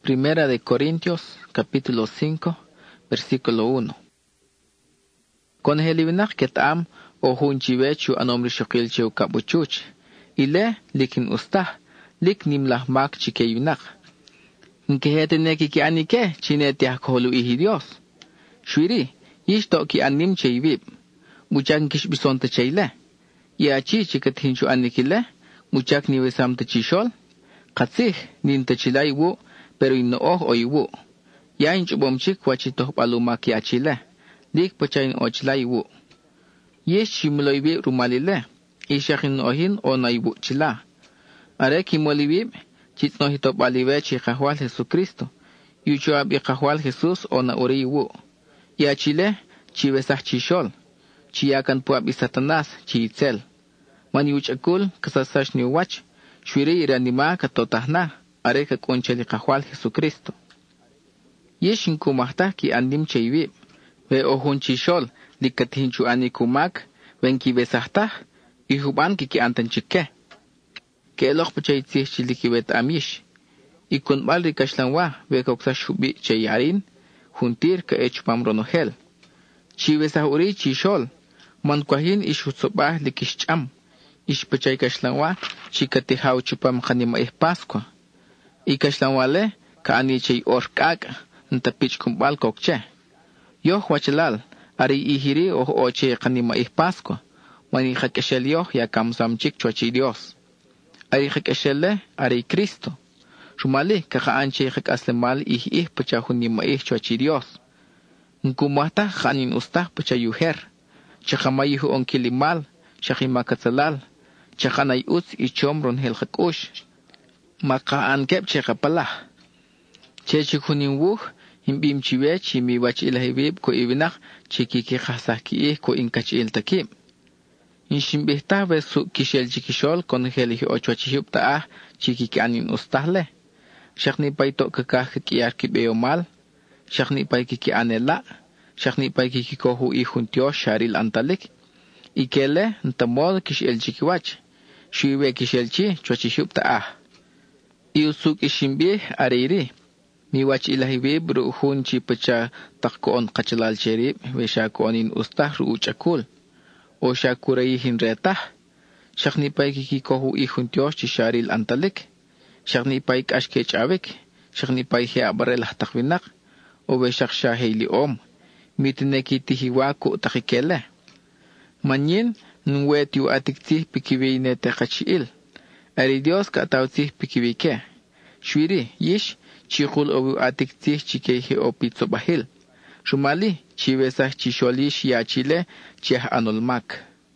Primera de Corintios, capítulo 5, versículo 1. Con helivinak ketam o hunchivechu anomri shokilcheu kabuchuch. Ile likin ustah, lik nimlah mak chikeyunak. Nkeheteneki ki anike, chinetiah koholu ihi Dios. Shwiri, yishto ki anim cheivib. Muchak kishbisonte cheile. Yachi chikathinchu anikile, muchak niwesamte chishol. Katsih, ninte chilay wu, pero inooh o iwu. Ya inchubomchik wachitoh palumak yachile. Dik pachayin o chilay wu. Yesh shimuloybi rumalile. Ishakin ohin o naibu chila. Are kimolibib, chitnohito paliwe chikahwal Jesucristo. Yuchuab ikahwal Jesus o na uri wu. Ya chile, chiwesah chishol. Chiyakan puab Satanas, chiitzel. Man yuchakul, kasasash ni wach. Shwiri iranima katotahna. Are kakuncheli kahwal Jesucristo. Yeshin kumahtah ki andim cheivib. Ve ohun chishol, likathinchu anikumak, ven ki besahtah, ihuban ki antan chikke. Ke eloch pachaitzih chilikibet amish. Ikunbal rikashlanwa, ve koksash hubi chayarin, juntir ka echupam ronohel. Chivesah uri chishol, man kwahin ishutsobah likishcham. Ish pachay kashlanwa, chikatihaw chupam kanima Pascua. Ikashlanwale, ka ani chay orkak, ntapich kumbal kokche. Yoh wachalal, ari ihiri o che kanima Pascua. Mani hakashel yoh ya kamsamchik chwachi Dios. Ari hakashelle, ari Cristo. Shumali, kakaan che hakaslemal pachahun nima chwachi Dios. Nkumata kanin ustah pachayuher. Chakamayihu onkilimal, shakimakatsalal. Chakanay uts ichomron hel hakush. Makaan kep chekapalah. Chechikunin wuh, himbim chiwe chimi wach ilahibib ko ibinak chikiki khasaki ko inkachil takim. Inshimbihta besu kishel chikishol kon helihi ochwachihub taah chikiki anin ustahle. Shakni paito kakah kikiyarki beomal. Shakni pay kiki anela. Shakni pay kiki kohu ihuntio sharil antalik. Ikele ntamod kishel chikiwach. Shiwe kishel chi chwachihub taah. Iusuk ishimbih ariri. Miwach ilahibib ruhun chi pacha takkoon kachalal cherib weshakoonin ustah ruuchakul. O shakurayihin retah. Shaknipay kikikohu ihuntios chi sharil antalik. Shaknipay kashkech avik. Shaknipay heabarelah takwinak. O weshak shahili om. Mitineki tihiwaku takikele. Manyin nwet yu atiktih pikiwine tekachiil. Ari Dios katawtih pikiwike. Shwiri, yish, chikul obu atiktih chikehi o pitsobahil. Shumali, chiwesah chisholish ya chile, chiah anolmak.